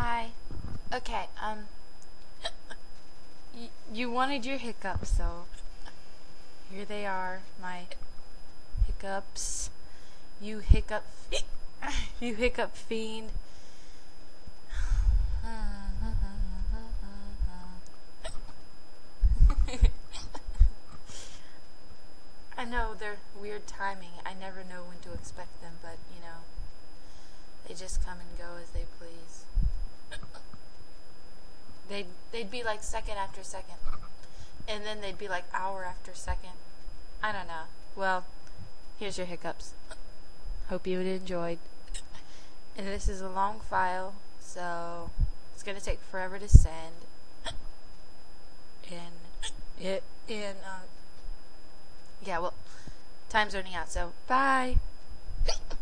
Hi. Okay, you wanted your hiccups, so here they are, my hiccups. You hiccup, you hiccup fiend. I know they're weird timing. I never know when to expect them, but they just come and go as they please. They'd be like second after second, and then they'd be like hour after second. I don't know. Well, here's your hiccups. Hope you enjoyed. And this is a long file, so it's gonna take forever to send. And yeah, well, time's running out, so bye.